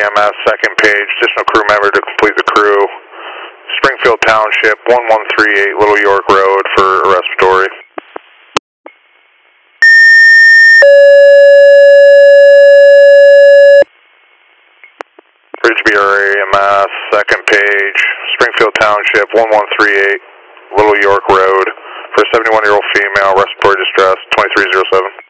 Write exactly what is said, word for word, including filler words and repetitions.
M S, second page, additional crew member to complete the crew. Springfield Township, one one three eight Little York Road for a respiratory. Bridge B R A M S, second page, Springfield Township, one one three eight Little York Road for a seventy-one-year-old female, respiratory distress, twenty-three oh seven.